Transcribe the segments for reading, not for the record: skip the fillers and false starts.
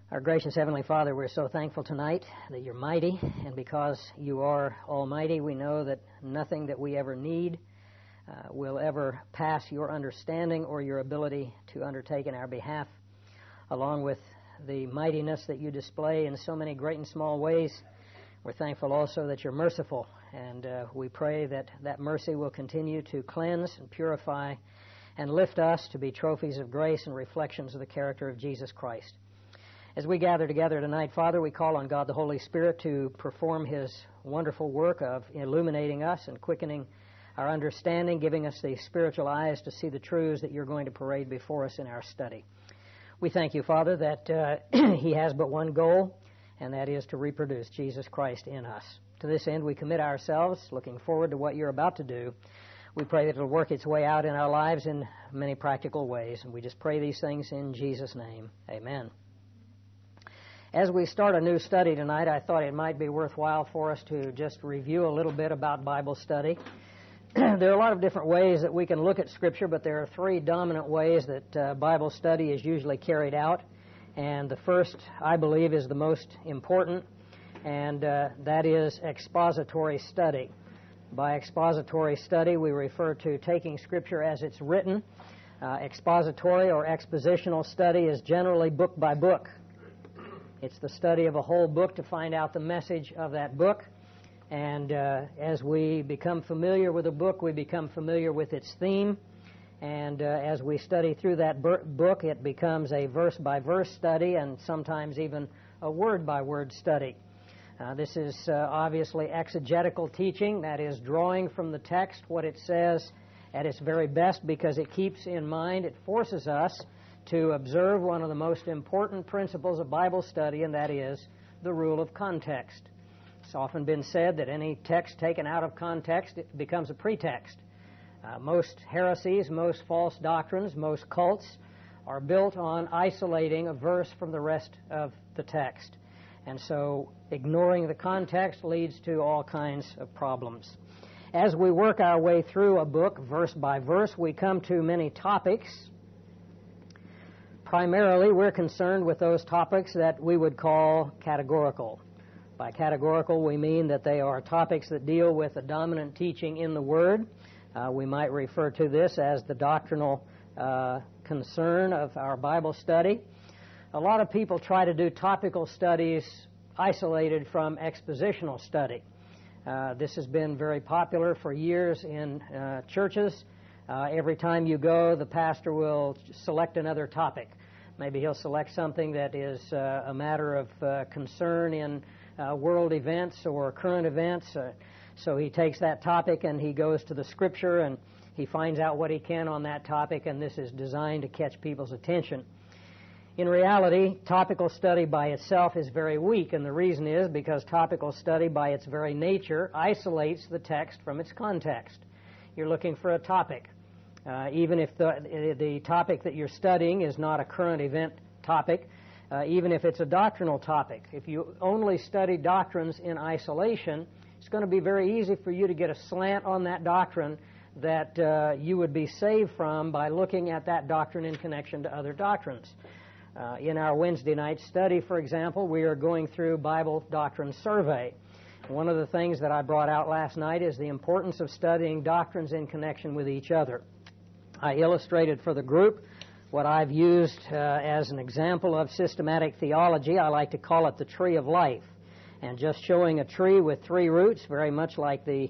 Our gracious Heavenly Father, we're so thankful tonight that you're mighty, and because you are almighty, we know that nothing that we ever need will ever pass your understanding or your ability to undertake in our behalf. Along with the mightiness that you display in so many great and small ways, we're thankful also that you're merciful, and we pray that that mercy will continue to cleanse and purify and lift us to be trophies of grace and reflections of the character of Jesus Christ. As we gather together tonight, Father, we call on God the Holy Spirit to perform His wonderful work of illuminating us and quickening our understanding, giving us the spiritual eyes to see the truths that you're going to parade before us in our study. We thank you, Father, that He has but one goal, and that is to reproduce Jesus Christ in us. To this end, we commit ourselves, looking forward to what you're about to do. We pray that it'll work its way out in our lives in many practical ways, and we just pray these things in Jesus' name. Amen. As we start a new study tonight, I thought it might be worthwhile for us to just review a little bit about Bible study. There are a lot of different ways that we can look at Scripture, but there are three dominant ways that Bible study is usually carried out. And the first, I believe, is the most important, and that is expository study. By expository study, we refer to taking Scripture as it's written. Expository or expositional study is generally book by book. It's the study of a whole book to find out the message of that book. And as we become familiar with a book, we become familiar with its theme. And as we study through that book, it becomes a verse-by-verse study and sometimes even a word-by-word study. This is obviously exegetical teaching, that is, drawing from the text what it says at its very best, because it keeps in mind, it forces us to observe one of the most important principles of Bible study, and that is the rule of context. It's often been said that any text taken out of context, it becomes a pretext. Most heresies, most false doctrines, most cults are built on isolating a verse from the rest of the text. And so ignoring the context leads to all kinds of problems. As we work our way through a book, verse by verse, we come to many topics. Primarily, we're concerned with those topics that we would call categorical. By categorical, we mean that they are topics that deal with a dominant teaching in the Word. We might refer to this as the doctrinal concern of our Bible study. A lot of people try to do topical studies isolated from expositional study. This has been very popular for years in churches. Every time you go, the pastor will select another topic. Maybe he'll select something that is a matter of concern in world events or current events. So he takes that topic and he goes to the Scripture and he finds out what he can on that topic, and this is designed to catch people's attention. In reality, topical study by itself is very weak, and the reason is because topical study by its very nature isolates the text from its context. You're looking for a topic. Even if the topic that you're studying is not a current event topic, even if it's a doctrinal topic. If you only study doctrines in isolation, it's going to be very easy for you to get a slant on that doctrine that you would be saved from by looking at that doctrine in connection to other doctrines. In our Wednesday night study, for example, we are going through Bible Doctrine Survey. One of the things that I brought out last night is the importance of studying doctrines in connection with each other. I illustrated for the group what I've used as an example of systematic theology. I like to call it the tree of life. And just showing a tree with three roots, very much like the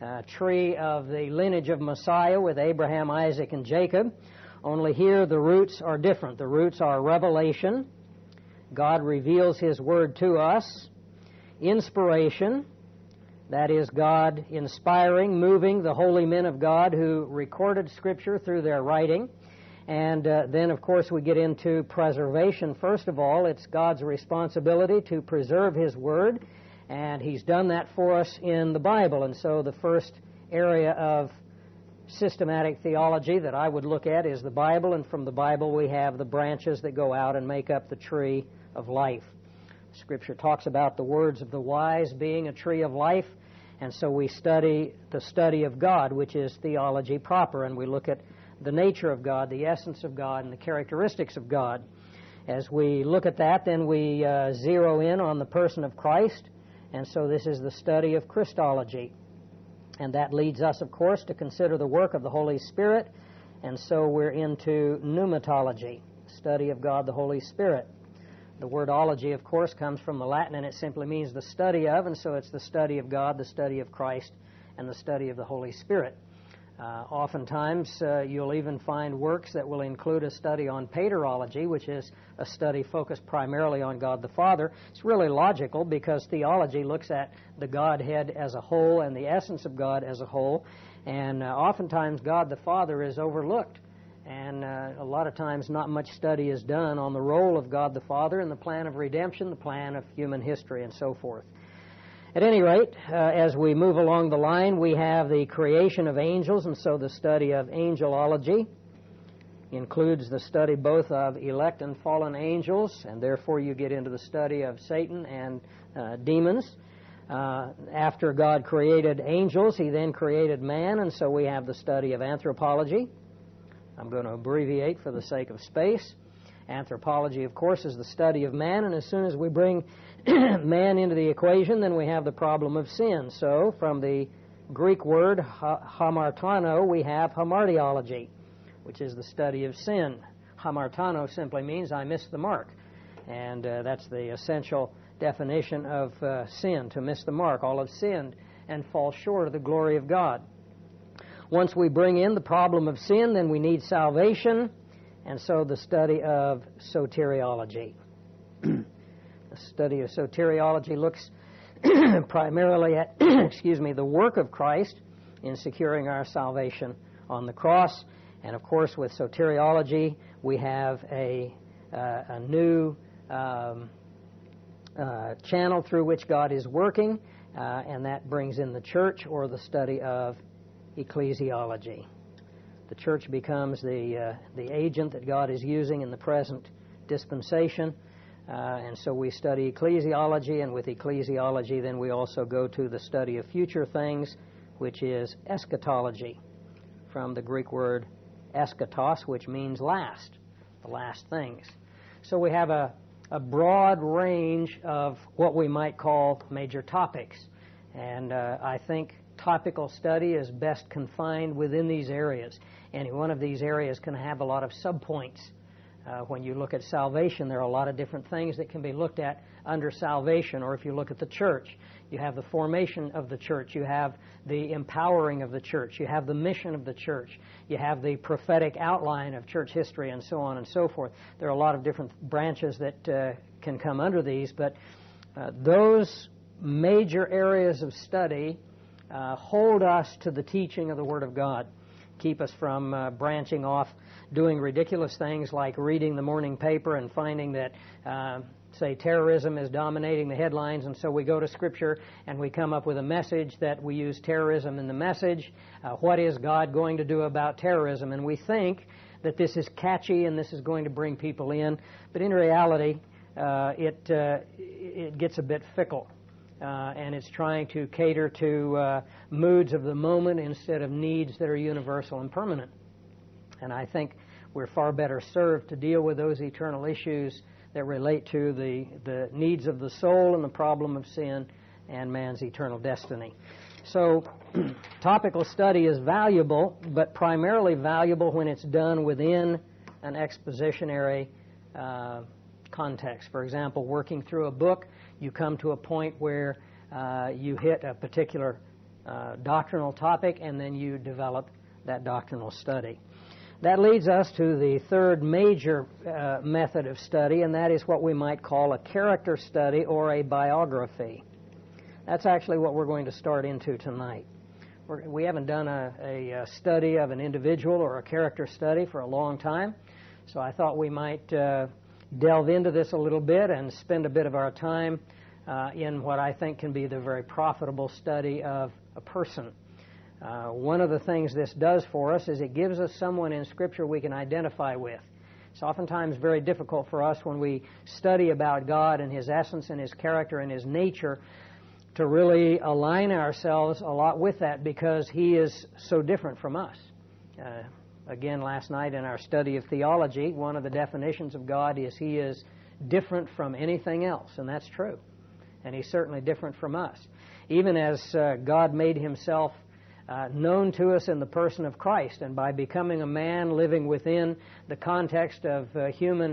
tree of the lineage of Messiah with Abraham, Isaac, and Jacob. Only here the roots are different. The roots are revelation. God reveals His Word to us. Inspiration. That is God inspiring, moving the holy men of God who recorded Scripture through their writing. And then, of course, we get into preservation. First of all, it's God's responsibility to preserve His Word, and He's done that for us in the Bible. And so the first area of systematic theology that I would look at is the Bible, and from the Bible we have the branches that go out and make up the tree of life. Scripture talks about the words of the wise being a tree of life, and so we study the study of God, which is theology proper, and we look at the nature of God, the essence of God, and the characteristics of God. As we look at that, then we zero in on the person of Christ, and so this is the study of Christology. And that leads us, of course, to consider the work of the Holy Spirit, and so we're into pneumatology, study of God the Holy Spirit. The word ology, of course, comes from the Latin, and it simply means the study of, and so it's the study of God, the study of Christ, and the study of the Holy Spirit. Oftentimes, you'll even find works that will include a study on paterology, which is a study focused primarily on God the Father. It's really logical because theology looks at the Godhead as a whole and the essence of God as a whole, and oftentimes God the Father is overlooked. And a lot of times not much study is done on the role of God the Father in the plan of redemption, the plan of human history, and so forth. At any rate, as we move along the line, we have the creation of angels, and so the study of angelology includes the study both of elect and fallen angels, and therefore you get into the study of Satan and demons. After God created angels, He then created man, and so we have the study of anthropology. I'm going to abbreviate for the sake of space. Anthropology, of course, is the study of man, and as soon as we bring man into the equation, then we have the problem of sin. So, from the Greek word hamartano, we have hamartiology, which is the study of sin. Hamartano simply means I missed the mark, and that's the essential definition of sin, to miss the mark. All have sinned and fall short of the glory of God. Once we bring in the problem of sin, then we need salvation, and so the study of soteriology. The study of soteriology looks primarily at the work of Christ in securing our salvation on the cross. And of course, with soteriology, we have a new channel through which God is working, and that brings in the church, or the study of ecclesiology. The church becomes the agent that God is using in the present dispensation. And so we study ecclesiology, and with ecclesiology then we also go to the study of future things, which is eschatology, from the Greek word eschatos, which means last, the last things. So we have a broad range of what we might call major topics, and I think topical study is best confined within these areas. Any one of these areas can have a lot of subpoints. When you look at salvation, there are a lot of different things that can be looked at under salvation. Or if you look at the church, you have the formation of the church, you have the empowering of the church, you have the mission of the church, you have the prophetic outline of church history, and so on and so forth. There are a lot of different branches that can come under these, but those major areas of study hold us to the teaching of the Word of God, keep us from branching off, doing ridiculous things like reading the morning paper and finding that, say, terrorism is dominating the headlines, and so we go to Scripture and we come up with a message that we use terrorism in the message. What is God going to do about terrorism? And we think that this is catchy and this is going to bring people in, but in reality, it gets a bit fickle. And it's trying to cater to moods of the moment instead of needs that are universal and permanent. And I think we're far better served to deal with those eternal issues that relate to the needs of the soul and the problem of sin and man's eternal destiny. So topical study is valuable, but primarily valuable when it's done within an expositionary context. For example, working through a book, you come to a point where you hit a particular doctrinal topic, and then you develop that doctrinal study. That leads us to the third major method of study, and that is what we might call a character study or a biography. That's actually what we're going to start into tonight. We haven't done a study of an individual or a character study for a long time, so I thought we might delve into this a little bit and spend a bit of our time in what I think can be the very profitable study of a person. One of the things this does for us is it gives us someone in Scripture we can identify with. It's oftentimes very difficult for us when we study about God and His essence and His character and His nature to really align ourselves a lot with that because He is so different from us. again last night in our study of theology, one of the definitions of God is He is different from anything else, and that's true. And He's certainly different from us. Even as God made Himself known to us in the person of Christ, and by becoming a man living within the context of the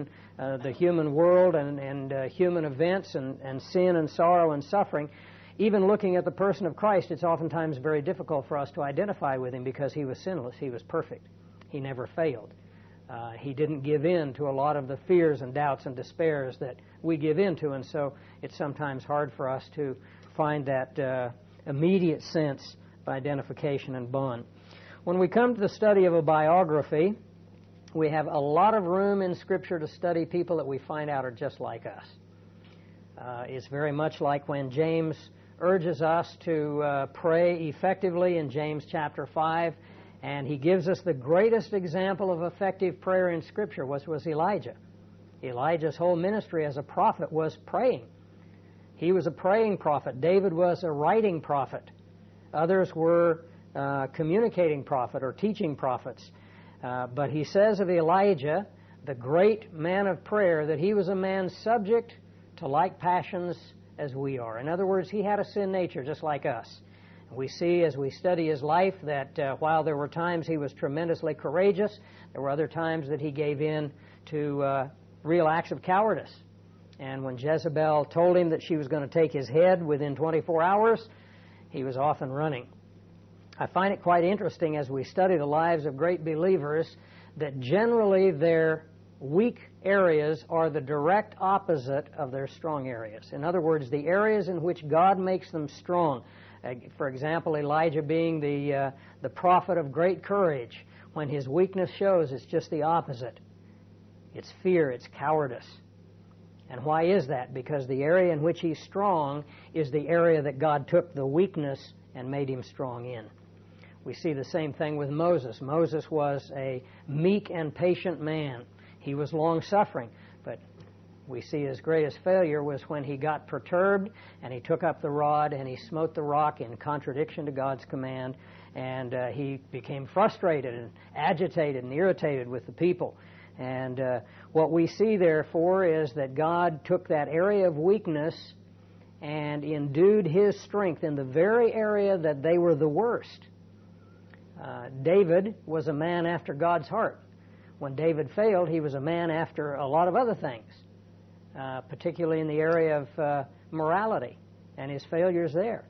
human world and human events and sin and sorrow and suffering, even looking at the person of Christ, it's oftentimes very difficult for us to identify with Him because He was sinless. He was perfect. He never failed. He didn't give in to a lot of the fears and doubts and despairs that we give in to, and so it's sometimes hard for us to find that immediate sense of identification and bond. When we come to the study of a biography, we have a lot of room in Scripture to study people that we find out are just like us. It's very much like when James urges us to pray effectively in James chapter 5, and he gives us the greatest example of effective prayer in Scripture, which was Elijah. Elijah's whole ministry as a prophet was praying. He was a praying prophet. David was a writing prophet. Others were communicating prophet or teaching prophets. But he says of Elijah, the great man of prayer, that he was a man subject to like passions as we are. In other words, he had a sin nature just like us. We see as we study his life that while there were times he was tremendously courageous, there were other times that he gave in to real acts of cowardice. And when Jezebel told him that she was going to take his head within 24 hours, he was off and running. I find it quite interesting as we study the lives of great believers that generally their weak areas are the direct opposite of their strong areas. In other words, the areas in which God makes them strong. For example, Elijah being the prophet of great courage, when his weakness shows, it's just the opposite. It's fear, it's cowardice. And why is that? Because the area in which he's strong is the area that God took the weakness and made him strong in. We see the same thing with Moses. Moses was a meek and patient man. He was long-suffering, but we see his greatest failure was when he got perturbed and he took up the rod and he smote the rock in contradiction to God's command, and he became frustrated and agitated and irritated with the people. And what we see, therefore, is that God took that area of weakness and endued his strength in the very area that they were the worst. David was a man after God's heart. When David failed, he was a man after a lot of other things, particularly in the area of morality and his failures there.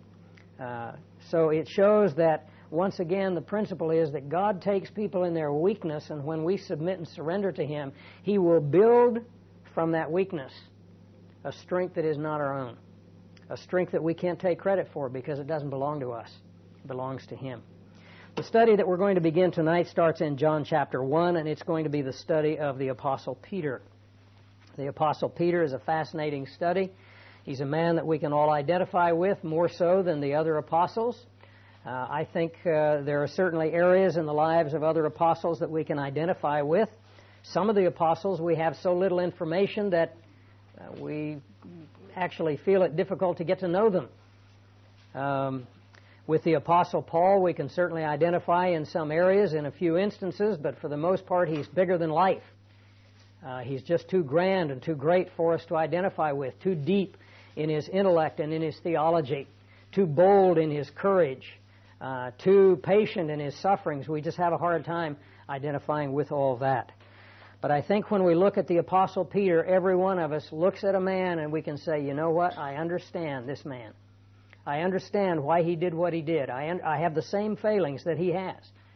So it shows that, once again, the principle is that God takes people in their weakness, and when we submit and surrender to Him, He will build from that weakness a strength that is not our own, a strength that we can't take credit for because it doesn't belong to us. It belongs to Him. The study that we're going to begin tonight starts in John chapter 1, and it's going to be the study of the Apostle Peter. The Apostle Peter is a fascinating study. He's a man that we can all identify with, more so than the other apostles. I think there are certainly areas in the lives of other apostles that we can identify with. Some of the apostles, we have so little information that we actually feel it difficult to get to know them. With the Apostle Paul, we can certainly identify in some areas, in a few instances, but for the most part, he's bigger than life. He's just too grand and too great for us to identify with, too deep in his intellect and in his theology, too bold in his courage, too patient in his sufferings. We just have a hard time identifying with all that. But I think when we look at the Apostle Peter, every one of us looks at a man and we can say, you know what, I understand this man. I understand why he did what he did. I have the same failings that he has.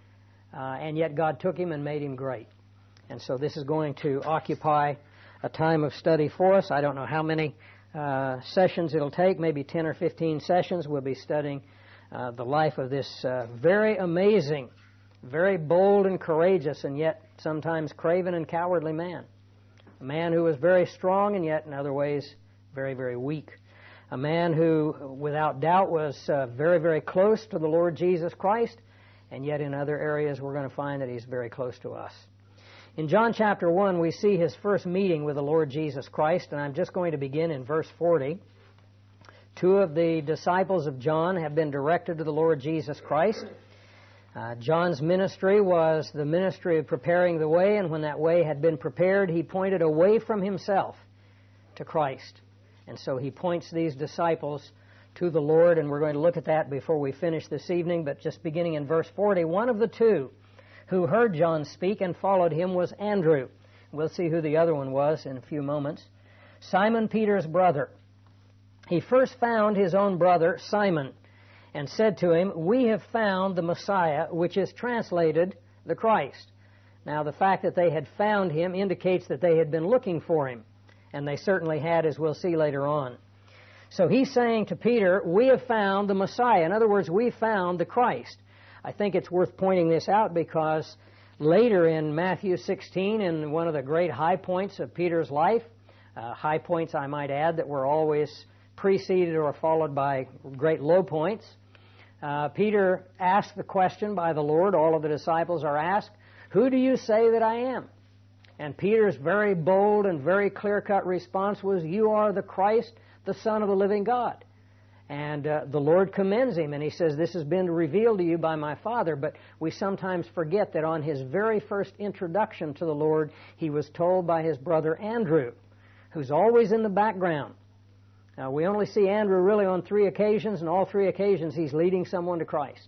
And yet God took him and made him great. And so this is going to occupy a time of study for us. I don't know how many sessions it'll take, maybe 10 or 15 sessions. We'll be studying the life of this very amazing, very bold and courageous, and yet sometimes craven and cowardly man. A man who was very strong and yet in other ways very, very weak. A man who, without doubt, was very, very close to the Lord Jesus Christ, and yet in other areas we're going to find that he's very close to us. In John chapter 1, we see his first meeting with the Lord Jesus Christ, and I'm just going to begin in verse 40. Two of the disciples of John have been directed to the Lord Jesus Christ. John's ministry was the ministry of preparing the way, and when that way had been prepared, he pointed away from himself to Christ. And so he points these disciples to the Lord, and we're going to look at that before we finish this evening. But just beginning in verse 40, one of the two who heard John speak and followed him was Andrew. We'll see who the other one was in a few moments. Simon Peter's brother. He first found his own brother Simon and said to him, "We have found the Messiah," which is translated the Christ. Now, the fact that they had found him indicates that they had been looking for him, and they certainly had, as we'll see later on. So he's saying to Peter, "We have found the Messiah." In other words, we found the Christ. I think it's worth pointing this out because later in Matthew 16, in one of the great high points of Peter's life, high points, I might add, that were always preceded or followed by great low points, Peter asked the question by the Lord, all of the disciples are asked, "Who do you say that I am?" And Peter's very bold and very clear-cut response was, "You are the Christ, the Son of the living God." And the Lord commends him, and he says, "This has been revealed to you by my Father." But we sometimes forget that on his very first introduction to the Lord, he was told by his brother Andrew, who's always in the background. Now, we only see Andrew really on 3 occasions, and all 3 occasions he's leading someone to Christ.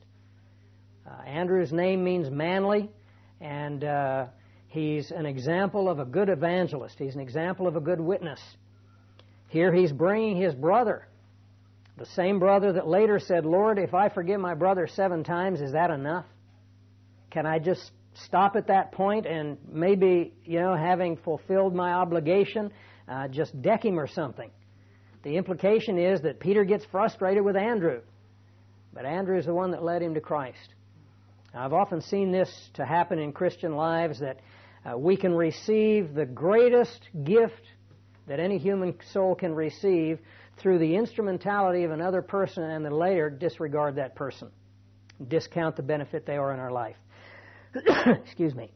Andrew's name means manly, and he's an example of a good evangelist. He's an example of a good witness. Here he's bringing his brother, the same brother that later said, "Lord, if I forgive my brother 7 times, is that enough? Can I just stop at that point and maybe, having fulfilled my obligation, just deck him or something?" The implication is that Peter gets frustrated with Andrew, but Andrew's the one that led him to Christ. I've often seen this to happen in Christian lives, that we can receive the greatest gift that any human soul can receive through the instrumentality of another person, and then later disregard that person, discount the benefit they are in our life. Excuse me.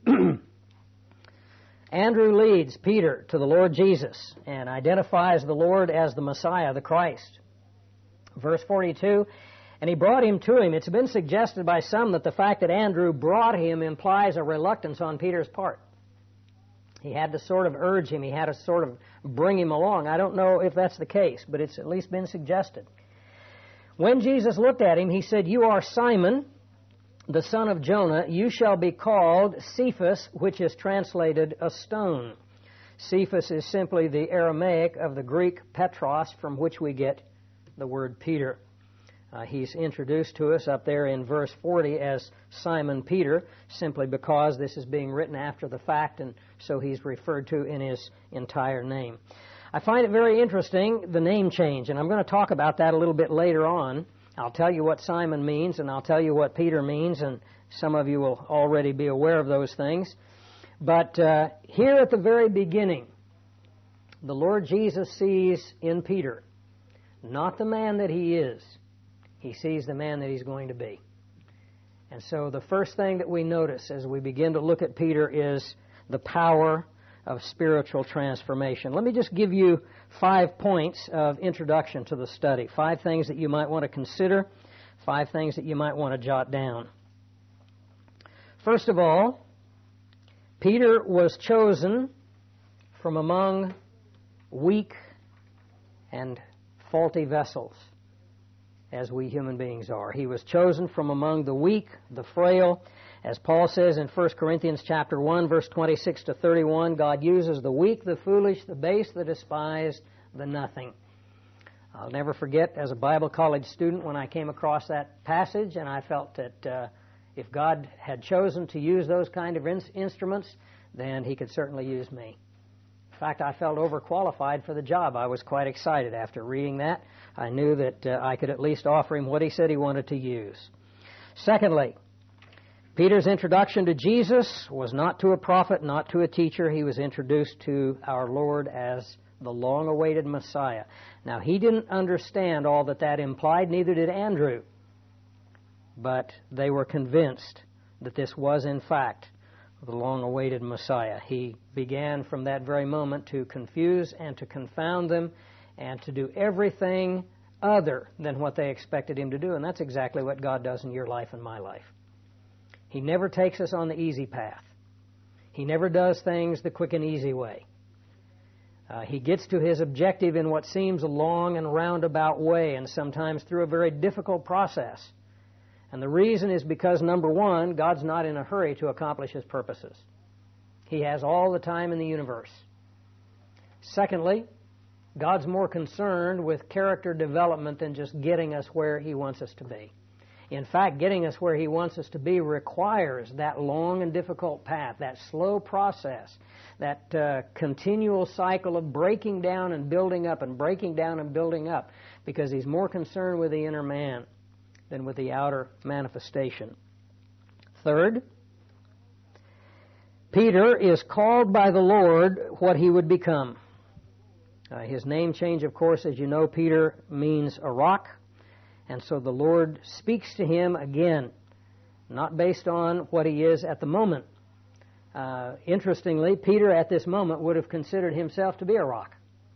Andrew leads Peter to the Lord Jesus and identifies the Lord as the Messiah, the Christ. Verse 42, "And he brought him to him." It's been suggested by some that the fact that Andrew brought him implies a reluctance on Peter's part. He had to sort of urge him. He had to sort of bring him along. I don't know if that's the case, but it's at least been suggested. When Jesus looked at him, he said, "You are Simon, the son of Jonah. You shall be called Cephas," which is translated a stone. Cephas is simply the Aramaic of the Greek Petros, from which we get the word Peter. He's introduced to us up there in verse 40 as Simon Peter, simply because this is being written after the fact, and so he's referred to in his entire name. I find it very interesting, the name change, and I'm going to talk about that a little bit later on. I'll tell you what Simon means, and I'll tell you what Peter means, and some of you will already be aware of those things. But here at the very beginning, the Lord Jesus sees in Peter not the man that he is. He sees the man that he's going to be. And so the first thing that we notice as we begin to look at Peter is the power of spiritual transformation. Let me just give you 5 points of introduction to the study. 5 things that you might want to consider, 5 things that you might want to jot down. First of all, Peter was chosen from among weak and faulty vessels, as we human beings are. He was chosen from among the weak, the frail. As Paul says in 1 Corinthians chapter 1, verse 26 to 31, God uses the weak, the foolish, the base, the despised, the nothing. I'll never forget, as a Bible college student, when I came across that passage, and I felt that if God had chosen to use those kind of instruments, then He could certainly use me. In fact, I felt overqualified for the job. I was quite excited after reading that. I knew that I could at least offer him what he said he wanted to use. Secondly, Peter's introduction to Jesus was not to a prophet, not to a teacher. He was introduced to our Lord as the long-awaited Messiah. Now, he didn't understand all that that implied, neither did Andrew. But they were convinced that this was, in fact, the long-awaited Messiah. He began from that very moment to confuse and to confound them and to do everything other than what they expected him to do. And that's exactly what God does in your life and my life. He never takes us on the easy path. He never does things the quick and easy way. He gets to his objective in what seems a long and roundabout way, and sometimes through a very difficult process. And the reason is because, number one, God's not in a hurry to accomplish His purposes. He has all the time in the universe. Secondly, God's more concerned with character development than just getting us where He wants us to be. In fact, getting us where He wants us to be requires that long and difficult path, that slow process, that continual cycle of breaking down and building up and breaking down and building up, because He's more concerned with the inner man than with the outer manifestation. Third, Peter is called by the Lord what he would become. His name change, of course, as you know, Peter means a rock. And so the Lord speaks to him again, not based on what he is at the moment. Interestingly, Peter at this moment would have considered himself to be a rock.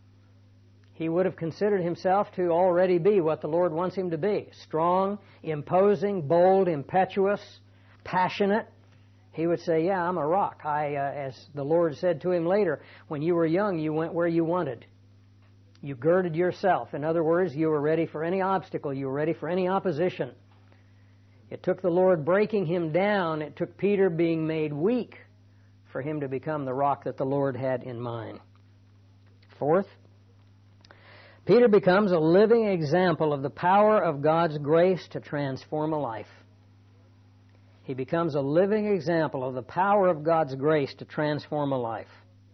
He would have considered himself to already be what the Lord wants him to be. Strong, imposing, bold, impetuous, passionate. He would say, yeah, I'm a rock. As the Lord said to him later, when you were young, you went where you wanted. You girded yourself. In other words, you were ready for any obstacle. You were ready for any opposition. It took the Lord breaking him down. It took Peter being made weak for him to become the rock that the Lord had in mind. Fourth, Peter becomes a living example of the power of God's grace to transform a life. He becomes a living example of the power of God's grace to transform a life.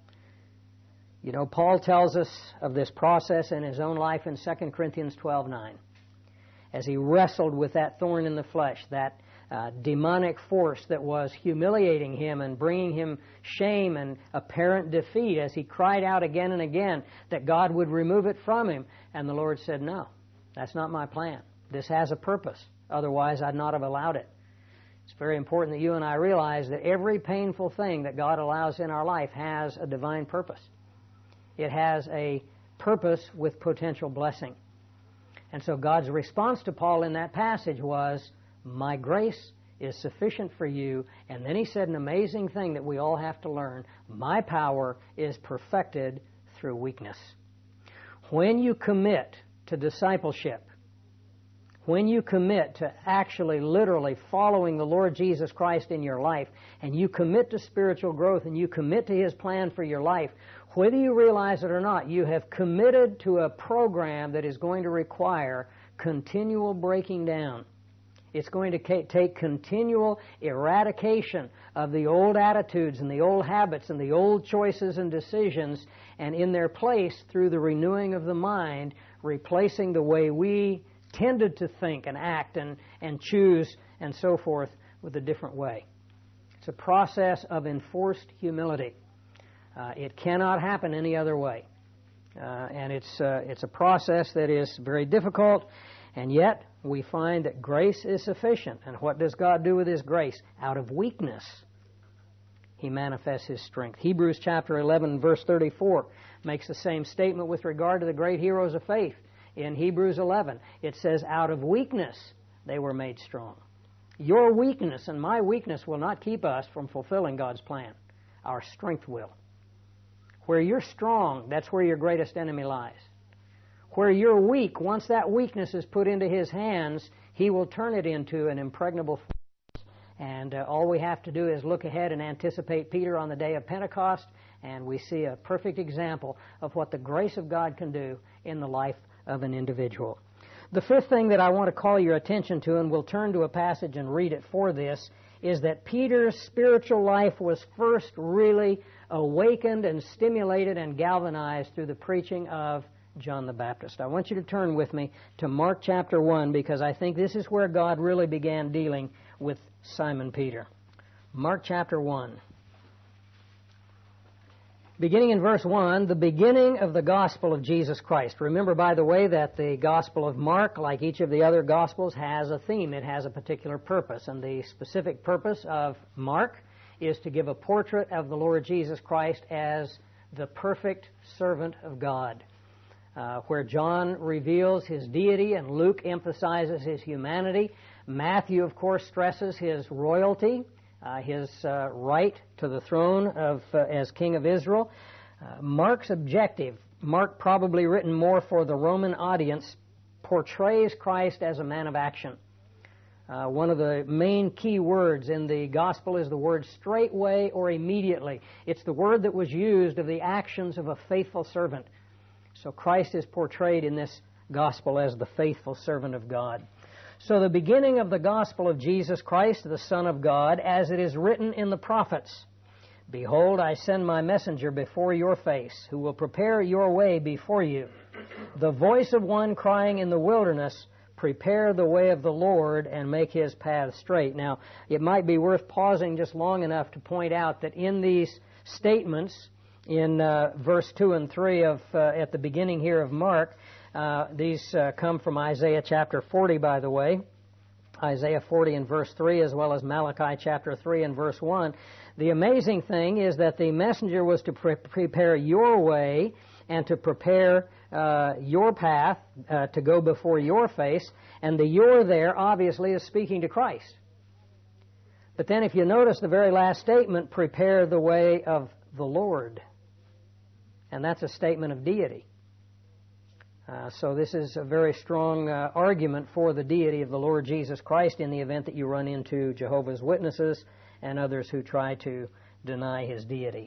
You know, Paul tells us of this process in his own life in 2 Corinthians 12:9. As he wrestled with that thorn in the flesh, that demonic force that was humiliating him and bringing him shame and apparent defeat, as he cried out again and again that God would remove it from him. And the Lord said, no, that's not my plan. This has a purpose. Otherwise, I'd not have allowed it. It's very important that you and I realize that every painful thing that God allows in our life has a divine purpose. It has a purpose with potential blessing. And so God's response to Paul in that passage was, my grace is sufficient for you. And then he said an amazing thing that we all have to learn. My power is perfected through weakness. When you commit to discipleship, when you commit to actually literally following the Lord Jesus Christ in your life, and you commit to spiritual growth, and you commit to His plan for your life, whether you realize it or not, you have committed to a program that is going to require continual breaking down. It's going to take continual eradication of the old attitudes and the old habits and the old choices and decisions, and in their place, through the renewing of the mind, replacing the way we tended to think and act and choose and so forth with a different way. It's a process of enforced humility. It cannot happen any other way. And it's a process that is very difficult, and yet we find that grace is sufficient. And what does God do with His grace? Out of weakness, He manifests His strength. Hebrews chapter 11, verse 34 makes the same statement with regard to the great heroes of faith. In Hebrews 11, it says, out of weakness they were made strong. Your weakness and my weakness will not keep us from fulfilling God's plan. Our strength will. Where you're strong, that's where your greatest enemy lies. Where you're weak, once that weakness is put into His hands, He will turn it into an impregnable force. And all we have to do is look ahead and anticipate Peter on the day of Pentecost, and we see a perfect example of what the grace of God can do in the life of an individual. The fifth thing that I want to call your attention to, and we'll turn to a passage and read it for this, is that Peter's spiritual life was first really awakened and stimulated and galvanized through the preaching of John the Baptist. I want you to turn with me to Mark chapter 1, because I think this is where God really began dealing with Simon Peter. Mark chapter 1. Beginning in verse 1, the beginning of the gospel of Jesus Christ. Remember, by the way, that the gospel of Mark, like each of the other gospels, has a theme. It has a particular purpose. And the specific purpose of Mark is to give a portrait of the Lord Jesus Christ as the perfect servant of God. Where John reveals His deity and Luke emphasizes His humanity, Matthew, of course, stresses his royalty, his right to the throne as King of Israel. Mark's objective, Mark probably written more for the Roman audience, portrays Christ as a man of action. One of the main key words in the gospel is the word straightway or immediately. It's the word that was used of the actions of a faithful servant. So Christ is portrayed in this gospel as the faithful servant of God. So the beginning of the gospel of Jesus Christ, the Son of God, as it is written in the prophets, "Behold, I send my messenger before your face, who will prepare your way before you. The voice of one crying in the wilderness, prepare the way of the Lord and make his path straight." Now, it might be worth pausing just long enough to point out that in these statements, in verse 2 and 3 at the beginning here of Mark, these come from Isaiah chapter 40, by the way. Isaiah 40 and verse 3, as well as Malachi chapter 3 and verse 1. The amazing thing is that the messenger was to prepare your way and to prepare your path to go before your face, and the "your" there obviously is speaking to Christ. But then if you notice the very last statement, prepare the way of the Lord, and that's a statement of deity. So this is a very strong argument for the deity of the Lord Jesus Christ in the event that you run into Jehovah's Witnesses and others who try to deny his deity.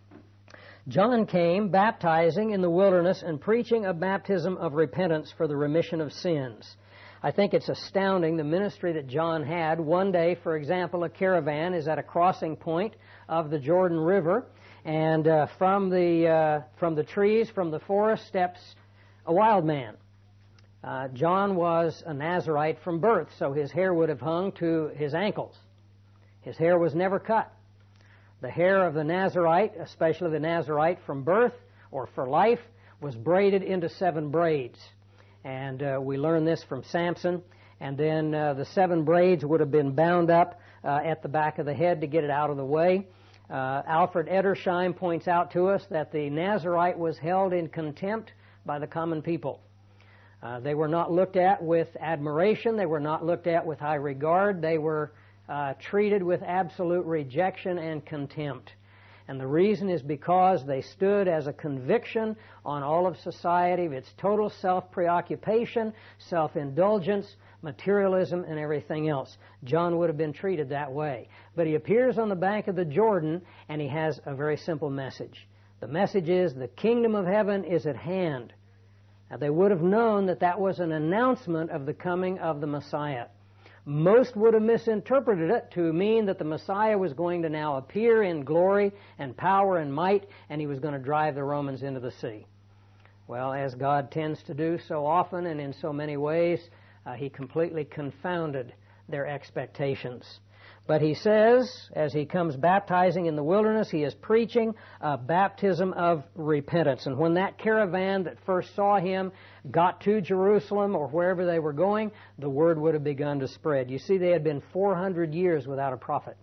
John came baptizing in the wilderness and preaching a baptism of repentance for the remission of sins. I think it's astounding the ministry that John had. One day, for example, a caravan is at a crossing point of the Jordan River, and from the trees, from the forest, steps a wild man. John was a Nazirite from birth, so his hair would have hung to his ankles. His hair was never cut. The hair of the Nazirite, especially the Nazirite from birth or for life, was braided into 7 braids. And we learn this from Samson. And then the 7 braids would have been bound up at the back of the head to get it out of the way. Alfred Edersheim points out to us that the Nazirite was held in contempt by the common people. They were not looked at with admiration. They were not looked at with high regard. They were treated with absolute rejection and contempt. And the reason is because they stood as a conviction on all of society of its total self-preoccupation, self-indulgence, materialism, and everything else. John would have been treated that way. But he appears on the bank of the Jordan, and he has a very simple message. The message is, the kingdom of heaven is at hand. Now, they would have known that that was an announcement of the coming of the Messiah. Most would have misinterpreted it to mean that the Messiah was going to now appear in glory and power and might, and he was going to drive the Romans into the sea. Well, as God tends to do so often and in so many ways, he completely confounded their expectations. But he says, as he comes baptizing in the wilderness, he is preaching a baptism of repentance. And when that caravan that first saw him got to Jerusalem or wherever they were going, the word would have begun to spread. You see, they had been 400 years without a prophet.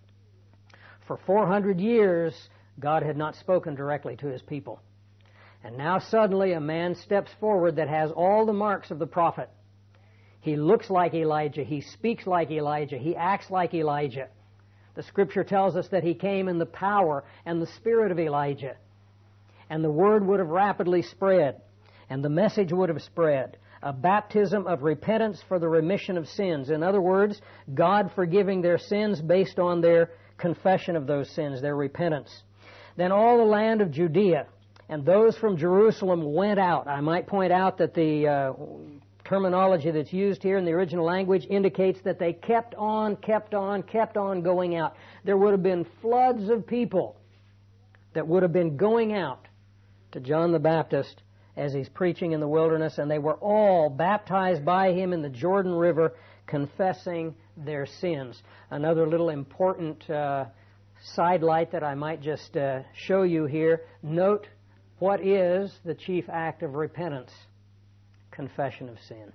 For 400 years, God had not spoken directly to his people. And now suddenly a man steps forward that has all the marks of the prophet. He looks like Elijah. He speaks like Elijah. He acts like Elijah. The Scripture tells us that he came in the power and the spirit of Elijah. And the word would have rapidly spread, and the message would have spread. A baptism of repentance for the remission of sins. In other words, God forgiving their sins based on their confession of those sins, their repentance. Then all the land of Judea and those from Jerusalem went out. I might point out that the terminology that's used here in the original language indicates that they kept on going out. There would have been floods of people that would have been going out to John the Baptist as he's preaching in the wilderness, and they were all baptized by him in the Jordan River, confessing their sins. Another little important sidelight that I might just show you here. Note what is the chief act of repentance? Confession of sin.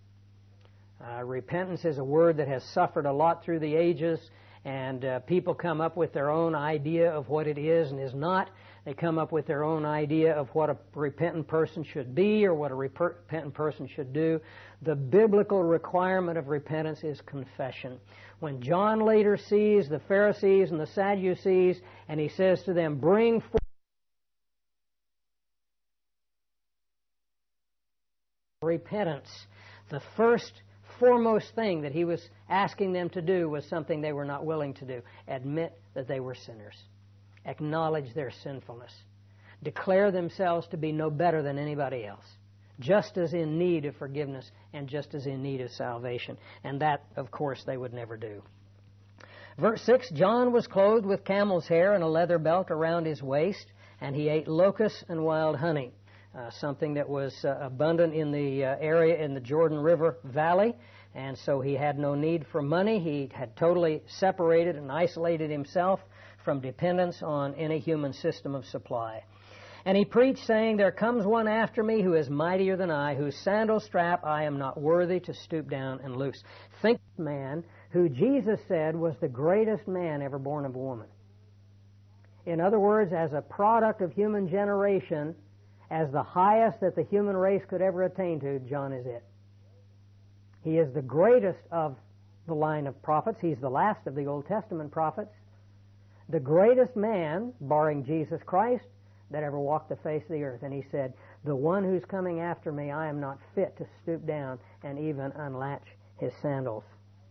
Repentance is a word that has suffered a lot through the ages, and people come up with their own idea of what it is and is not. They come up with their own idea of what a repentant person should be or what a repentant person should do. The biblical requirement of repentance is confession. When John later sees the Pharisees and the Sadducees, and he says to them, bring forth repentance, the foremost thing that he was asking them to do was something they were not willing to do. Admit that they were sinners. Acknowledge their sinfulness. Declare themselves to be no better than anybody else. Just as in need of forgiveness and just as in need of salvation. And that, of course, they would never do. Verse 6, John was clothed with camel's hair and a leather belt around his waist, and he ate locusts and wild honey. Something that was abundant in the area in the Jordan River Valley, and so he had no need for money. He had totally separated and isolated himself from dependence on any human system of supply. And he preached, saying, there comes one after me who is mightier than I, whose sandal strap I am not worthy to stoop down and loose. Think of the man who Jesus said was the greatest man ever born of a woman. In other words, as a product of human generation, as the highest that the human race could ever attain to, John is it. He is the greatest of the line of prophets. He's the last of the Old Testament prophets. The greatest man, barring Jesus Christ, that ever walked the face of the earth. And he said, the one who's coming after me, I am not fit to stoop down and even unlatch his sandals.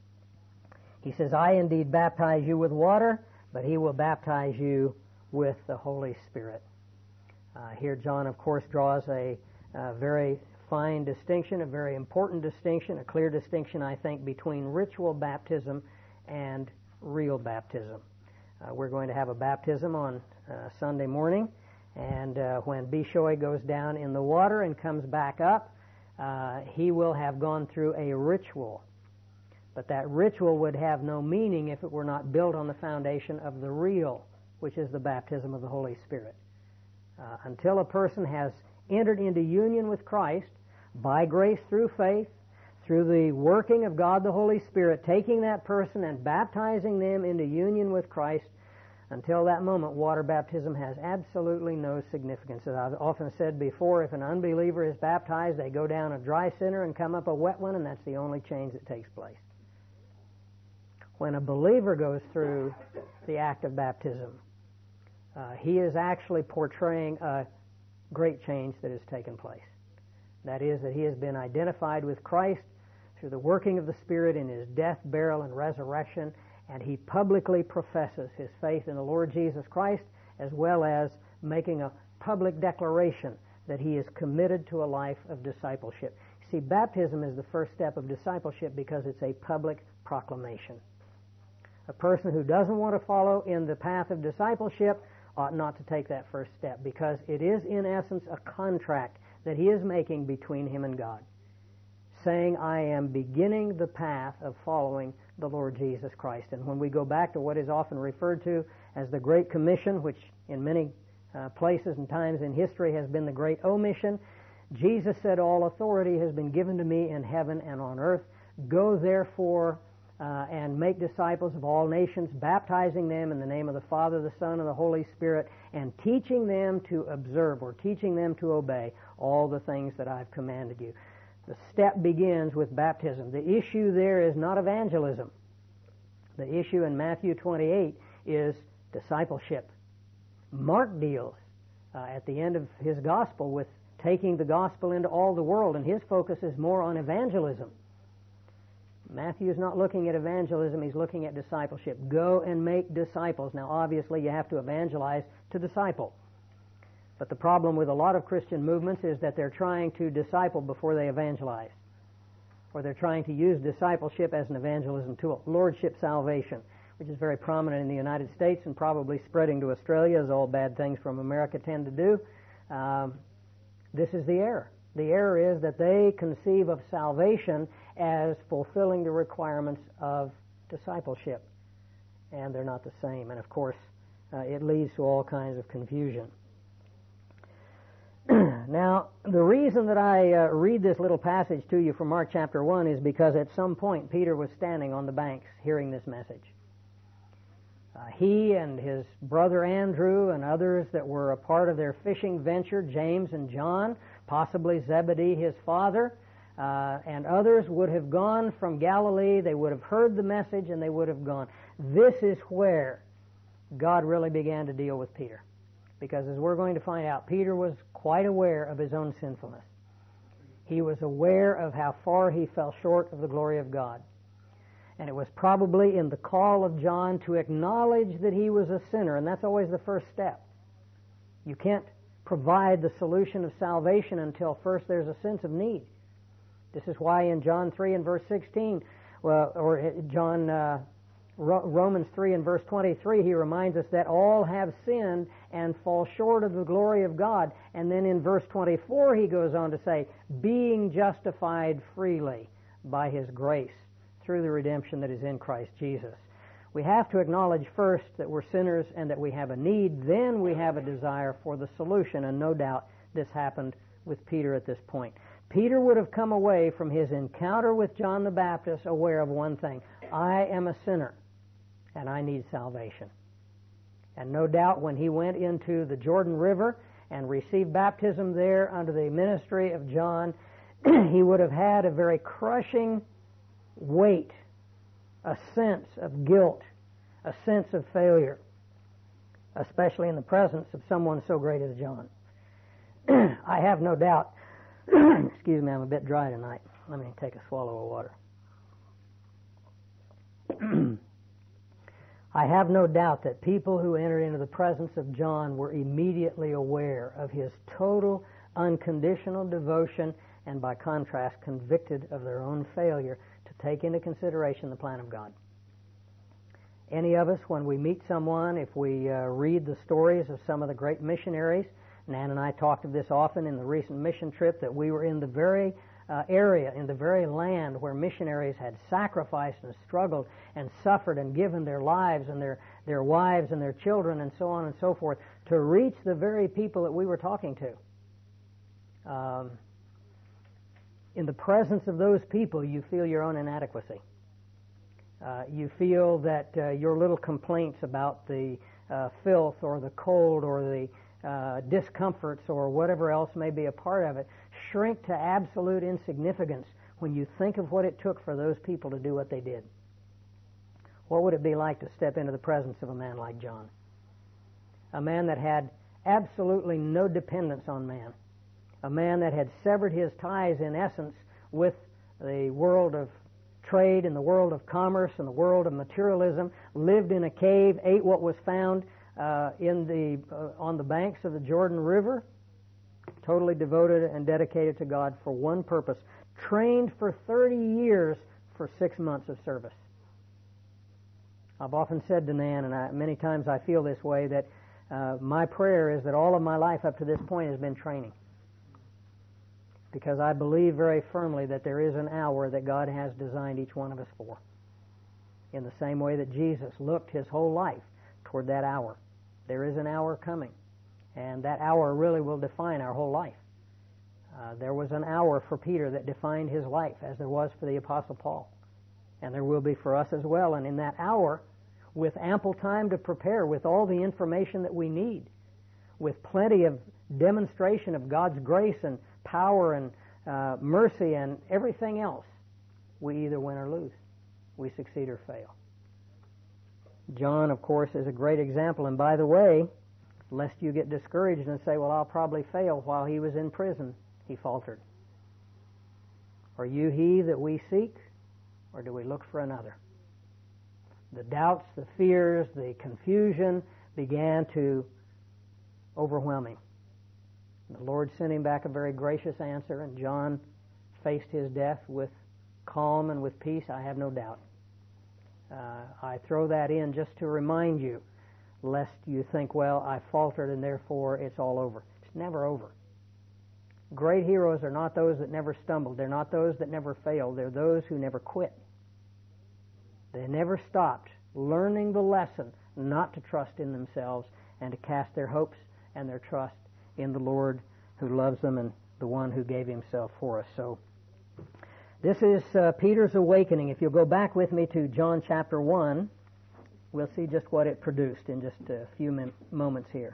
He says, I indeed baptize you with water, but he will baptize you with the Holy Spirit. Here John, of course, draws a very fine distinction, a very important distinction, a clear distinction, I think, between ritual baptism and real baptism. We're going to have a baptism on Sunday morning, and when Bishoy goes down in the water and comes back up, he will have gone through a ritual. But that ritual would have no meaning if it were not built on the foundation of the real, which is the baptism of the Holy Spirit. Until a person has entered into union with Christ by grace through faith, through the working of God the Holy Spirit, taking that person and baptizing them into union with Christ, until that moment, water baptism has absolutely no significance. As I've often said before, if an unbeliever is baptized, they go down a dry sinner and come up a wet one, and that's the only change that takes place. When a believer goes through the act of baptism, he is actually portraying a great change that has taken place. That is, that he has been identified with Christ through the working of the Spirit in his death, burial, and resurrection, and he publicly professes his faith in the Lord Jesus Christ, as well as making a public declaration that he is committed to a life of discipleship. See, baptism is the first step of discipleship because it's a public proclamation. A person who doesn't want to follow in the path of discipleship ought not to take that first step, because it is in essence a contract that he is making between him and God, saying, I am beginning the path of following the Lord Jesus Christ. And when we go back to what is often referred to as the Great Commission, which in many places and times in history has been the Great Omission, Jesus said, all authority has been given to me in heaven and on earth. Go therefore and make disciples of all nations, baptizing them in the name of the Father, the Son, and the Holy Spirit, and teaching them to observe or teaching them to obey all the things that I've commanded you. The step begins with baptism. The issue there is not evangelism. The issue in Matthew 28 is discipleship. Mark deals at the end of his gospel with taking the gospel into all the world, and his focus is more on evangelism. Matthew is not looking at evangelism, he's looking at discipleship. Go and make disciples. Now, obviously, you have to evangelize to disciple. But the problem with a lot of Christian movements is that they're trying to disciple before they evangelize. Or they're trying to use discipleship as an evangelism tool. Lordship salvation, which is very prominent in the United States and probably spreading to Australia, as all bad things from America tend to do. This is the error. The error is that they conceive of salvation as fulfilling the requirements of discipleship. And they're not the same. And of course, it leads to all kinds of confusion. Now, the reason that I read this little passage to you from Mark chapter 1 is because at some point Peter was standing on the banks hearing this message. He and his brother Andrew and others that were a part of their fishing venture, James and John, possibly Zebedee, his father, and others would have gone from Galilee. They would have heard the message and they would have gone. This is where God really began to deal with Peter. Because as we're going to find out, Peter was quite aware of his own sinfulness. He was aware of how far he fell short of the glory of God. And it was probably in the call of John to acknowledge that he was a sinner, and that's always the first step. You can't provide the solution of salvation until first there's a sense of need. This is why in John 3 and verse 16, Romans 3 and verse 23, he reminds us that all have sinned and fall short of the glory of God. And then in verse 24 he goes on to say, being justified freely by his grace through the redemption that is in Christ Jesus. We have to acknowledge first that we're sinners and that we have a need. Then we have a desire for the solution, and no doubt this happened with Peter at this point. Peter would have come away from his encounter with John the Baptist aware of one thing: I am a sinner and I need salvation. And no doubt when he went into the Jordan River and received baptism there under the ministry of John, he would have had a very crushing weight, a sense of guilt, a sense of failure, especially in the presence of someone so great as John. I have no doubt, excuse me, I'm a bit dry tonight. Let me take a swallow of water. I have no doubt that people who entered into the presence of John were immediately aware of his total, unconditional devotion, and by contrast, convicted of their own failure to take into consideration the plan of God. Any of us, when we meet someone, if we read the stories of some of the great missionaries, Nan and I talked of this often in the recent mission trip, that we were in the very area, in the very land where missionaries had sacrificed and struggled and suffered and given their lives and their wives and their children and so on and so forth to reach the very people that we were talking to. In the presence of those people, you feel your own inadequacy. You feel that your little complaints about the filth or the cold or the discomforts or whatever else may be a part of it shrink to absolute insignificance when you think of what it took for those people to do what they did. What would it be like to step into the presence of a man like John? A man that had absolutely no dependence on man. A man that had severed his ties, in essence, with the world of trade and the world of commerce and the world of materialism, lived in a cave, ate what was found on the banks of the Jordan River, totally devoted and dedicated to God for one purpose, trained for 30 years for 6 months of service. I've often said to Nan, and many times I feel this way, that my prayer is that all of my life up to this point has been training. Because I believe very firmly that there is an hour that God has designed each one of us for. In the same way that Jesus looked his whole life toward that hour. There is an hour coming. And that hour really will define our whole life. There was an hour for Peter that defined his life, as there was for the Apostle Paul. And there will be for us as well. And in that hour, with ample time to prepare, with all the information that we need, with plenty of demonstration of God's grace and power and mercy and everything else, we either win or lose. We succeed or fail. John, of course, is a great example. And by the way, lest you get discouraged and say, well, I'll probably fail, while he was in prison, he faltered. Are you he that we seek, or do we look for another? The doubts, the fears, the confusion began to overwhelm him. The Lord sent him back a very gracious answer, and John faced his death with calm and with peace, I have no doubt. I throw that in just to remind you, lest you think, well, I faltered and therefore it's all over. It's never over. Great heroes are not those that never stumbled. They're not those that never failed. They're those who never quit. They never stopped learning the lesson not to trust in themselves and to cast their hopes and their trust in the Lord who loves them and the one who gave himself for us. So this is Peter's awakening. If you'll go back with me to John chapter 1, We'll see just what it produced in just a few moments here.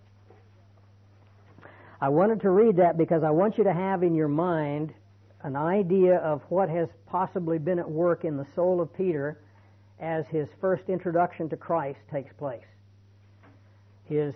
I wanted to read that because I want you to have in your mind an idea of what has possibly been at work in the soul of Peter as his first introduction to Christ takes place. His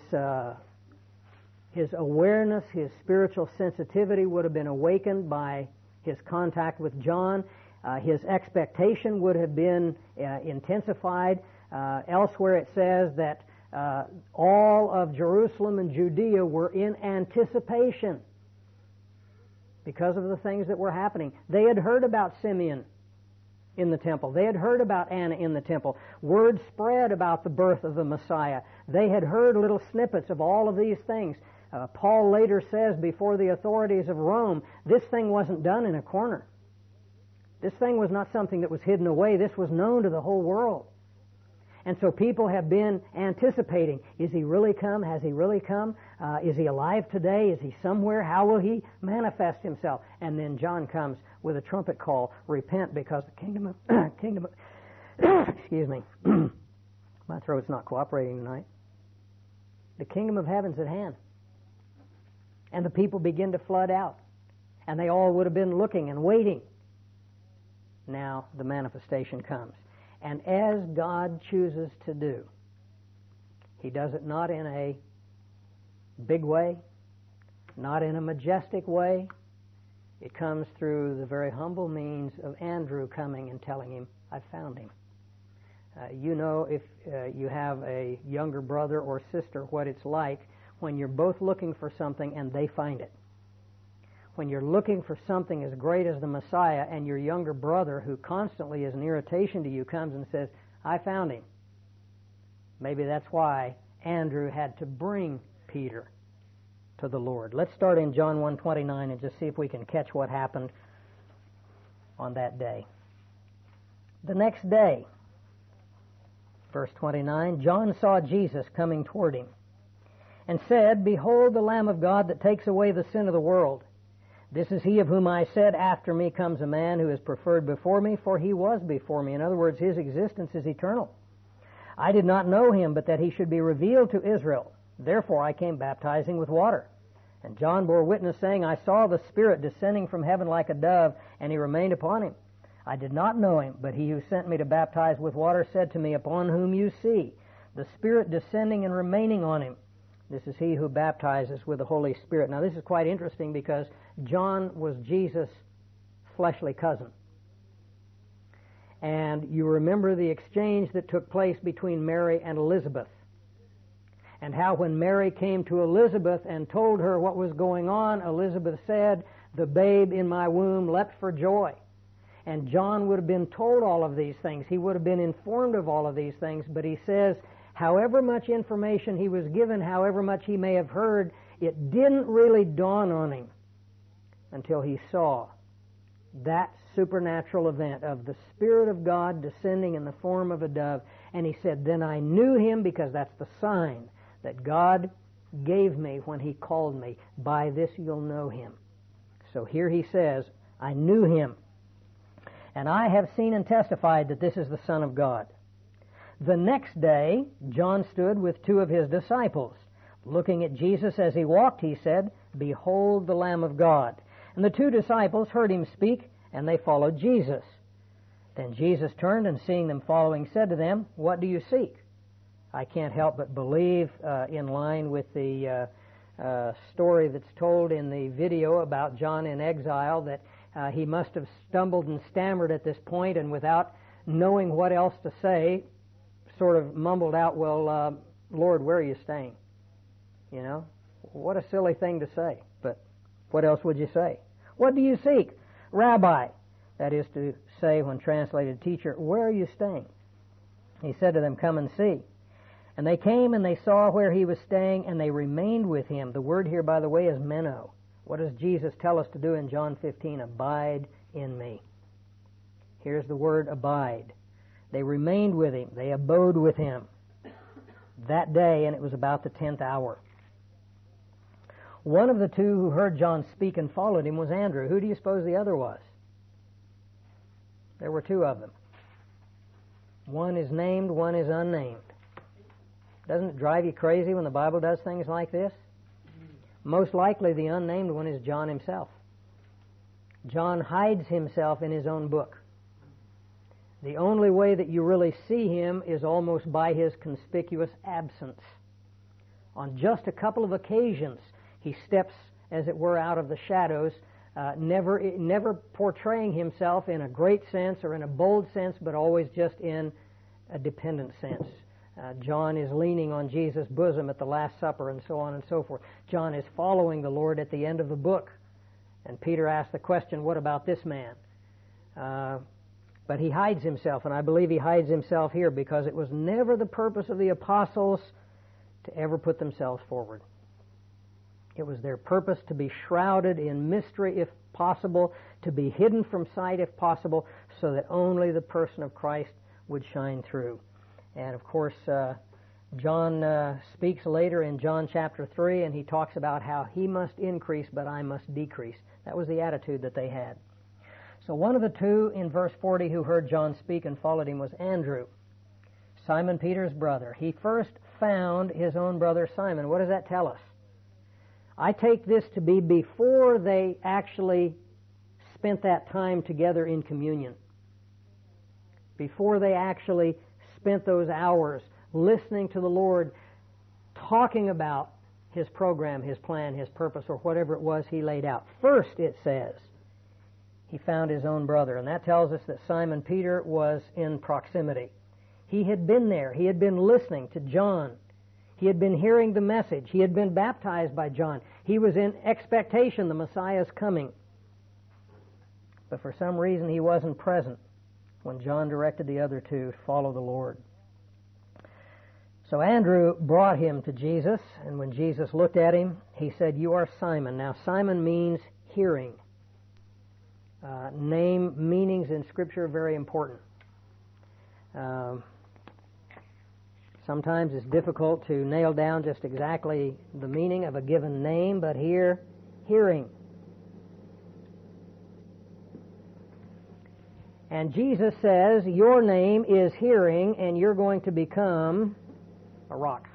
awareness, his spiritual sensitivity would have been awakened by his contact with John. His expectation would have been intensified. Elsewhere it says that all of Jerusalem and Judea were in anticipation because of the things that were happening. They had heard about Simeon in the temple. They had heard about Anna in the temple. Word spread about the birth of the Messiah. They had heard little snippets of all of these things. Paul later says before the authorities of Rome, this thing wasn't done in a corner. This thing was not something that was hidden away. This was known to the whole world. And so people have been anticipating, is he really come? Has he really come? Is he alive today? Is he somewhere? How will he manifest himself? And then John comes with a trumpet call, repent because the kingdom of excuse me, my throat's not cooperating tonight. The kingdom of heaven's at hand. And the people begin to flood out. And they all would have been looking and waiting. Now the manifestation comes. And as God chooses to do, He does it not in a big way, not in a majestic way. It comes through the very humble means of Andrew coming and telling him, I found him. You know, if you have a younger brother or sister, what it's like when you're both looking for something and they find it. When you're looking for something as great as the Messiah and your younger brother, who constantly is an irritation to you, comes and says, I found him. Maybe that's why Andrew had to bring Peter to the Lord. Let's start in John 1:29 and just see if we can catch what happened on that day. The next day, verse 29, John saw Jesus coming toward him and said, Behold the Lamb of God that takes away the sin of the world. This is he of whom I said, After me comes a man who is preferred before me, for he was before me. In other words, his existence is eternal. I did not know him, but that he should be revealed to Israel. Therefore I came baptizing with water. And John bore witness, saying, I saw the Spirit descending from heaven like a dove, and he remained upon him. I did not know him, but he who sent me to baptize with water said to me, Upon whom you see the Spirit descending and remaining on him, this is he who baptizes with the Holy Spirit. Now this is quite interesting because John was Jesus' fleshly cousin. And you remember the exchange that took place between Mary and Elizabeth. And how when Mary came to Elizabeth and told her what was going on, Elizabeth said, The babe in my womb leapt for joy. And John would have been told all of these things. He would have been informed of all of these things. But he says, however much information he was given, however much he may have heard, it didn't really dawn on him until he saw that supernatural event of the Spirit of God descending in the form of a dove. And he said, Then I knew him, because that's the sign that God gave me when he called me. By this you'll know him. So here he says, I knew him. And I have seen and testified that this is the Son of God. The next day, John stood with two of his disciples. Looking at Jesus as he walked, he said, Behold the Lamb of God. And the two disciples heard him speak, and they followed Jesus. Then Jesus turned, and seeing them following, said to them, What do you seek? I can't help but believe, in line with the story that's told in the video about John in exile, that he must have stumbled and stammered at this point, and without knowing what else to say, sort of mumbled out, Well, Lord, where are you staying? You know, what a silly thing to say. But what else would you say? What do you seek? Rabbi, that is to say, when translated teacher, where are you staying? He said to them, Come and see. And they came and they saw where he was staying, and they remained with him. The word here, by the way, is meno. What does Jesus tell us to do in John 15? Abide in me. Here's the word abide. They remained with him. They abode with him that day, and it was about the 10th hour. One of the two who heard John speak and followed him was Andrew. Who do you suppose the other was? There were two of them. One is named, one is unnamed. Doesn't it drive you crazy when the Bible does things like this? Most likely the unnamed one is John himself. John hides himself in his own book. The only way that you really see him is almost by his conspicuous absence. On just a couple of occasions, he steps, as it were, out of the shadows, never portraying himself in a great sense or in a bold sense, but always just in a dependent sense. John is leaning on Jesus' bosom at the Last Supper and so on and so forth. John is following the Lord at the end of the book. And Peter asked the question, what about this man? But he hides himself, and I believe he hides himself here because it was never the purpose of the apostles to ever put themselves forward. It was their purpose to be shrouded in mystery if possible, to be hidden from sight if possible, so that only the person of Christ would shine through. And of course, John speaks later in John chapter 3, and he talks about how he must increase, but I must decrease. That was the attitude that they had. So one of the two in verse 40 who heard John speak and followed him was Andrew, Simon Peter's brother. He first found his own brother Simon. What does that tell us? I take this to be before they actually spent that time together in communion. Before they actually spent those hours listening to the Lord, talking about His program, His plan, His purpose, or whatever it was He laid out. First, it says, he found his own brother, and that tells us that Simon Peter was in proximity. He had been there. He had been listening to John. He had been hearing the message. He had been baptized by John. He was in expectation the Messiah's coming. But for some reason he wasn't present when John directed the other two to follow the Lord. So Andrew brought him to Jesus, and when Jesus looked at him, he said, "You are Simon." Now Simon means hearing. Name meanings in Scripture are very important. Sometimes it's difficult to nail down just exactly the meaning of a given name, but here, hearing. And Jesus says, your name is hearing, and you're going to become a rock.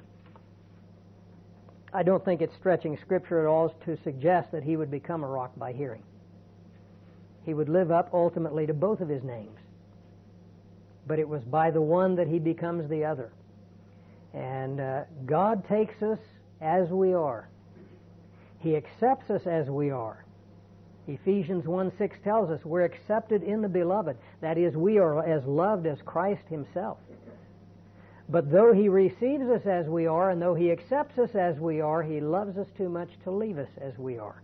I don't think it's stretching Scripture at all to suggest that he would become a rock by hearing. He would live up ultimately to both of his names. But it was by the one that he becomes the other. And God takes us as we are. He accepts us as we are. Ephesians 1:6 tells us we're accepted in the Beloved. That is, we are as loved as Christ Himself. But though He receives us as we are, and though He accepts us as we are, He loves us too much to leave us as we are.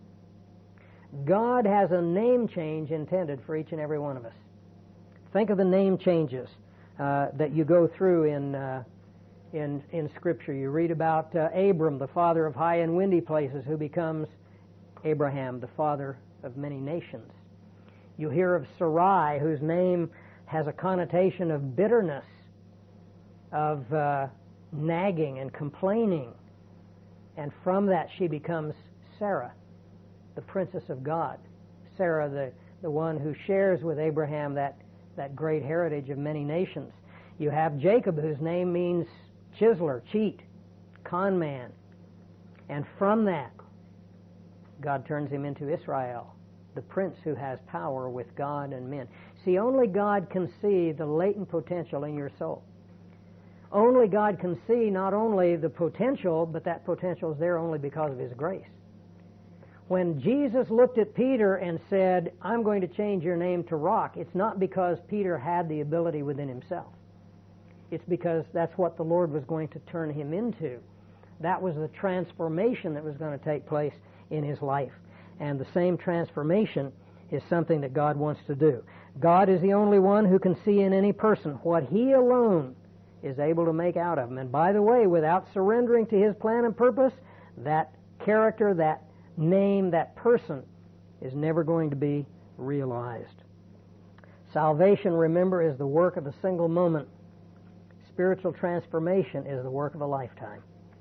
God has a name change intended for each and every one of us. Think of the name changes that you go through in Scripture. You read about Abram, the father of high and windy places, who becomes Abraham, the father of many nations. You hear of Sarai, whose name has a connotation of bitterness, of nagging and complaining. And from that she becomes Sarah, the princess of God. Sarah, the one who shares with Abraham that great heritage of many nations. You have Jacob, whose name means chiseler, cheat, con man. And from that, God turns him into Israel, the prince who has power with God and men. See, only God can see the latent potential in your soul. Only God can see not only the potential, but that potential is there only because of His grace. When Jesus looked at Peter and said, I'm going to change your name to Rock, it's not because Peter had the ability within himself. It's because that's what the Lord was going to turn him into. That was the transformation that was going to take place in his life. And the same transformation is something that God wants to do. God is the only one who can see in any person what He alone is able to make out of him. And by the way, without surrendering to His plan and purpose, that character, that name, that person is never going to be realized. Salvation, remember, is the work of a single moment. Spiritual transformation is the work of a lifetime.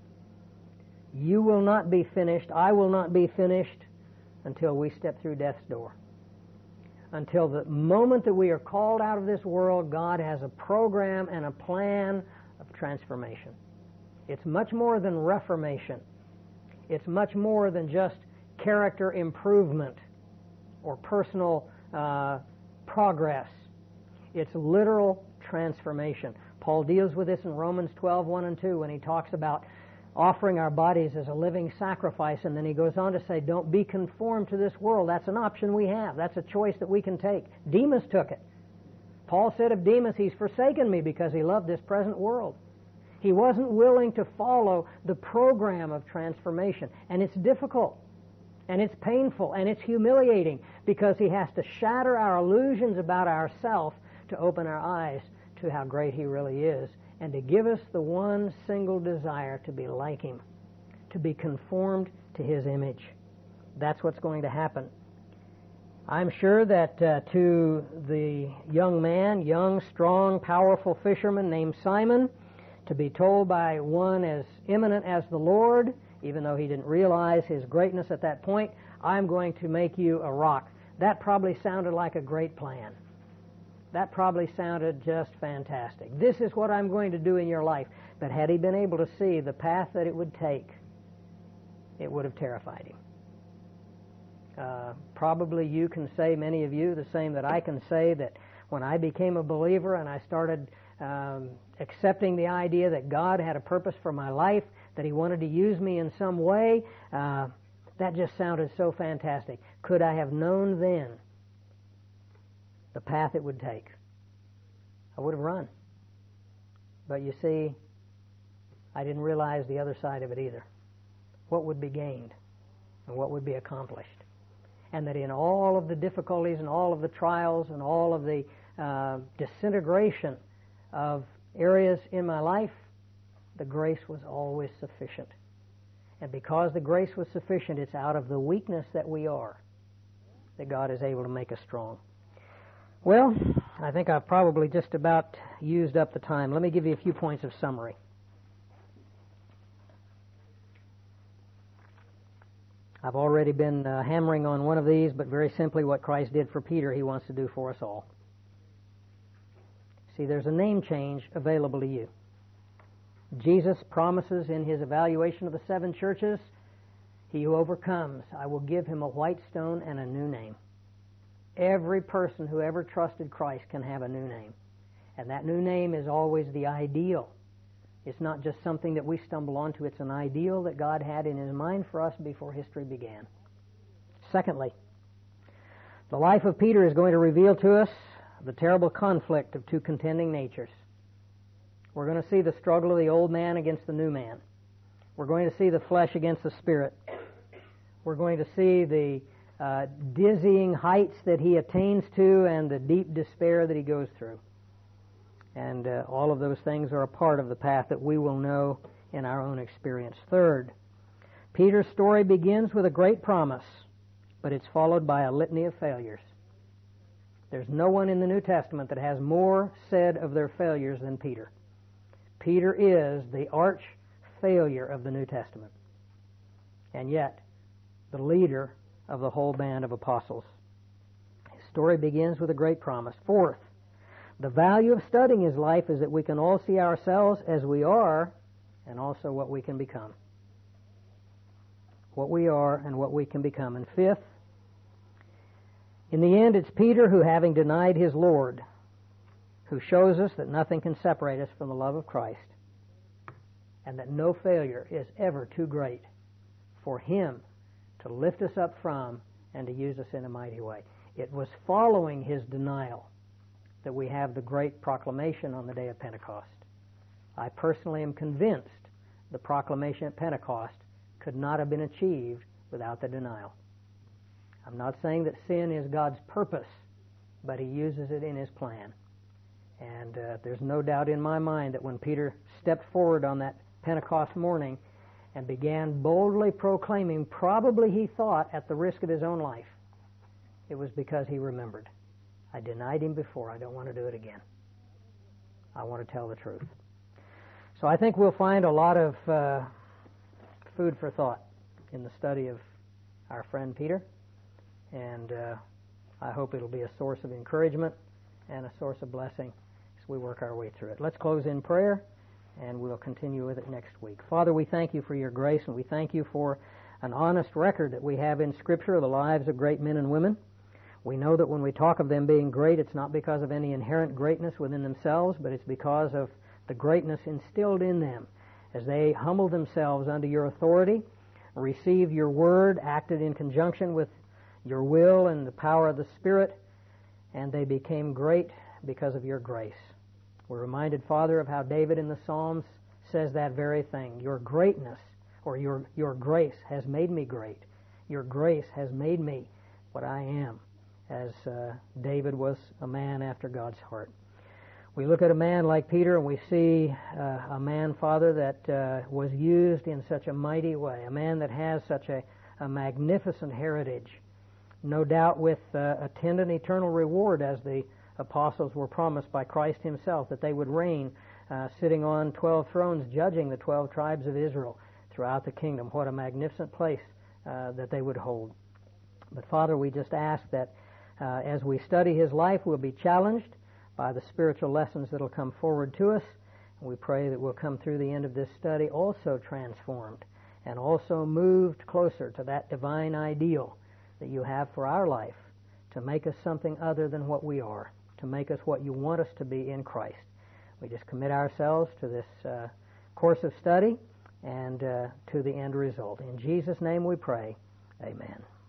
You will not be finished, I will not be finished until we step through death's door. until the moment that we are called out of this world, God has a program and a plan of transformation. It's much more than reformation. It's much more than just character improvement or personal progress. It's literal transformation. Paul deals with this in Romans 12:1 and 2 when he talks about offering our bodies as a living sacrifice, and then he goes on to say, don't be conformed to this world. That's an option we have. That's a choice that we can take. Demas took it. Paul said of Demas, he's forsaken me because he loved this present world. He wasn't willing to follow the program of transformation, and it's difficult, and it's painful, and it's humiliating because he has to shatter our illusions about ourselves to open our eyes to how great he really is, and to give us the one single desire to be like him, to be conformed to his image. That's what's going to happen. I'm sure that to the young, strong, powerful fisherman named Simon, to be told by one as eminent as the Lord, even though he didn't realize his greatness at that point, I'm going to make you a rock. That probably sounded like a great plan. That probably sounded just fantastic. This is what I'm going to do in your life. But had he been able to see the path that it would take, it would have terrified him. Probably you can say, many of you, the same that I can say, that when I became a believer and I started accepting the idea that God had a purpose for my life, that he wanted to use me in some way, that just sounded so fantastic. Could I have known then the path it would take, I would have run. But you see, I didn't realize the other side of it either. What would be gained and what would be accomplished. And that in all of the difficulties and all of the trials and all of the disintegration of areas in my life, the grace was always sufficient. And because the grace was sufficient, it's out of the weakness that we are that God is able to make us strong. Well, I think I've probably just about used up the time. Let me give you a few points of summary. I've already been hammering on one of these, but very simply what Christ did for Peter, he wants to do for us all. See, there's a name change available to you. Jesus promises in his evaluation of the 7 churches, he who overcomes, I will give him a white stone and a new name. Every person who ever trusted Christ can have a new name. And that new name is always the ideal. It's not just something that we stumble onto. It's an ideal that God had in his mind for us before history began. Secondly, the life of Peter is going to reveal to us the terrible conflict of 2 contending natures. We're going to see the struggle of the old man against the new man. We're going to see the flesh against the spirit. We're going to see the dizzying heights that he attains to and the deep despair that he goes through. And all of those things are a part of the path that we will know in our own experience. Third, Peter's story begins with a great promise, but it's followed by a litany of failures. There's no one in the New Testament that has more said of their failures than Peter. Peter is the arch failure of the New Testament, and yet the leader of the whole band of apostles. His story begins with a great promise. Fourth, the value of studying his life is that we can all see ourselves as we are and also what we can become. What we are and what we can become. And fifth, in the end, it's Peter who, having denied his Lord, who shows us that nothing can separate us from the love of Christ and that no failure is ever too great for him to lift us up from and to use us in a mighty way. It was following his denial that we have the great proclamation on the day of Pentecost. I personally am convinced the proclamation at Pentecost could not have been achieved without the denial. I'm not saying that sin is God's purpose, but he uses it in his plan. And there's no doubt in my mind that when Peter stepped forward on that Pentecost morning and began boldly proclaiming, probably he thought at the risk of his own life, it was because he remembered. I denied him before. I don't want to do it again. I want to tell the truth. So I think we'll find a lot of food for thought in the study of our friend Peter. And I hope it'll be a source of encouragement and a source of blessing as we work our way through it. Let's close in prayer, and we'll continue with it next week. Father, we thank you for your grace, and we thank you for an honest record that we have in Scripture of the lives of great men and women. We know that when we talk of them being great, it's not because of any inherent greatness within themselves, but it's because of the greatness instilled in them as they humbled themselves under your authority, received your word, acted in conjunction with your will and the power of the Spirit, and they became great because of your grace. We're reminded, Father, of how David in the Psalms says that very thing. Your greatness, or your grace has made me great. Your grace has made me what I am, as David was a man after God's heart. We look at a man like Peter and we see a man, Father, that was used in such a mighty way, a man that has such a magnificent heritage, no doubt with attendant eternal reward, as the apostles were promised by Christ himself, that they would reign sitting on 12 thrones, judging the 12 tribes of Israel throughout the kingdom. What a magnificent place that they would hold. But Father, we just ask that as we study his life, we'll be challenged by the spiritual lessons that will come forward to us. And we pray that we'll come through the end of this study also transformed and also moved closer to that divine ideal that you have for our life, to make us something other than what we are, to make us what you want us to be in Christ. We just commit ourselves to this course of study and to the end result. In Jesus' name we pray. Amen.